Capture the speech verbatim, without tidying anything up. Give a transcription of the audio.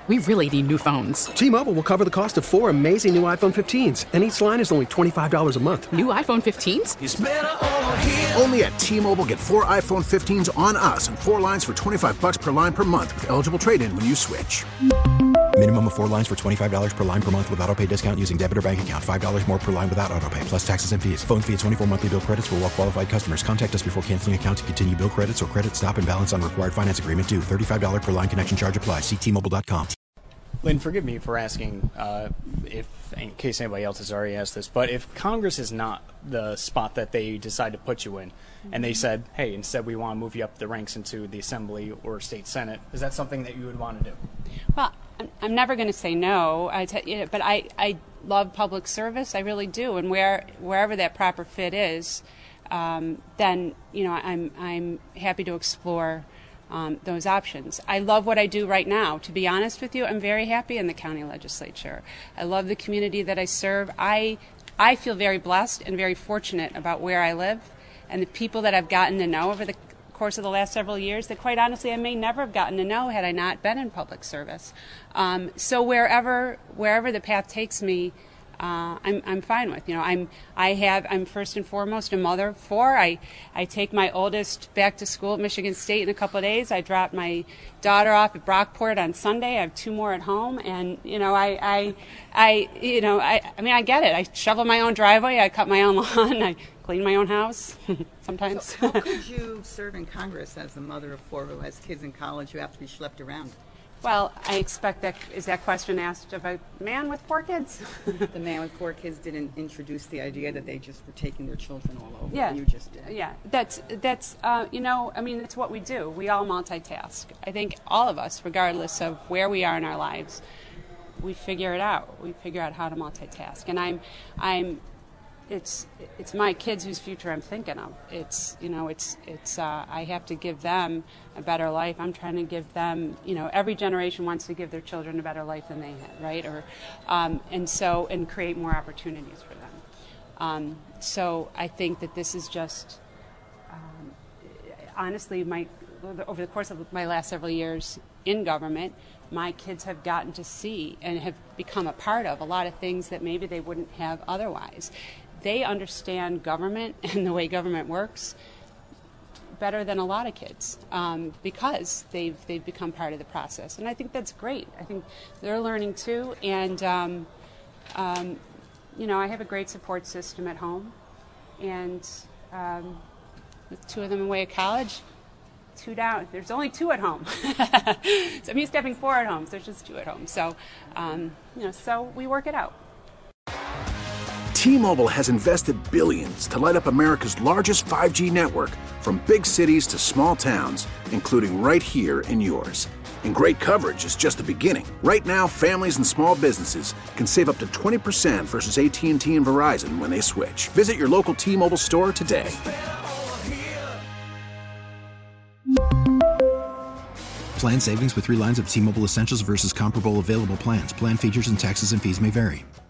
We really need new phones. T-Mobile will cover the cost of four amazing new iPhone fifteens, and each line is only twenty-five dollars a month. New iPhone fifteens? It's better over here. Only at T-Mobile, get four iPhone fifteens on us and four lines for twenty-five bucks per line per month with eligible trade-in when you switch. Minimum of four lines for twenty-five dollars per line per month with autopay discount using debit or bank account. five dollars more per line without autopay, plus taxes and fees. Phone fee at twenty-four monthly bill credits for well-qualified customers. Contact us before canceling account to continue bill credits or credit stop and balance on required finance agreement due. thirty-five dollars per line connection charge applies. See T Mobile dot com. Lynn, forgive me for asking, uh, if in case anybody else has already asked this, but if Congress is not the spot that they decide to put you in, mm-hmm. and they said, hey, instead we want to move you up the ranks into the Assembly or State Senate, is that something that you would want to do? Well, I'm never going to say no, I t- you know, but I, I love public service, I really do, and where wherever that proper fit is, um, then you know I'm I'm happy to explore Um, those options. I love what I do right now. To be honest with you, I'm very happy in the county legislature. I love the community that I serve. I I feel very blessed and very fortunate about where I live and the people that I've gotten to know over the course of the last several years that quite honestly I may never have gotten to know had I not been in public service. Um, so wherever wherever the path takes me, Uh, I'm I'm fine with. You know, I'm I have I'm first and foremost a mother of four. I I take my oldest back to school at Michigan State in a couple of days. I drop my daughter off at Brockport on Sunday. I have two more at home, and you know I I, I you know I I mean I get it. I shovel my own driveway. I cut my own lawn. I clean my own house sometimes. So how could you serve in Congress as the mother of four who has kids in college who have to be schlepped around? Well, I expect that, is that question asked of a man with four kids? The man with four kids didn't introduce the idea that they just were taking their children all over. Yeah. You just did. Yeah, that's, that's uh, you know, I mean, it's what we do. We all multitask. I think all of us, regardless of where we are in our lives, we figure it out. We figure out how to multitask. And I'm, I'm, it's it's my kids whose future I'm thinking of. It's you know it's it's uh, I have to give them a better life. I'm trying to give them you know every generation wants to give their children a better life than they had, right? Or um, and so and create more opportunities for them. Um, so I think that this is just um, honestly my over the course of my last several years in government, my kids have gotten to see and have become a part of a lot of things that maybe they wouldn't have otherwise. They understand government and the way government works better than a lot of kids um, because they've they've become part of the process, and I think that's great. I think they're learning too, and um, um, you know I have a great support system at home, and um, with two of them away at college, two down. There's only two at home, so I'm used to having four at home. So there's just two at home. So um, you know, so we work it out. T-Mobile has invested billions to light up America's largest five G network, from big cities to small towns, including right here in yours. And great coverage is just the beginning. Right now, families and small businesses can save up to twenty percent versus A T and T and Verizon when they switch. Visit your local T-Mobile store today. Plan savings with three lines of T-Mobile Essentials versus comparable available plans. Plan features and taxes and fees may vary.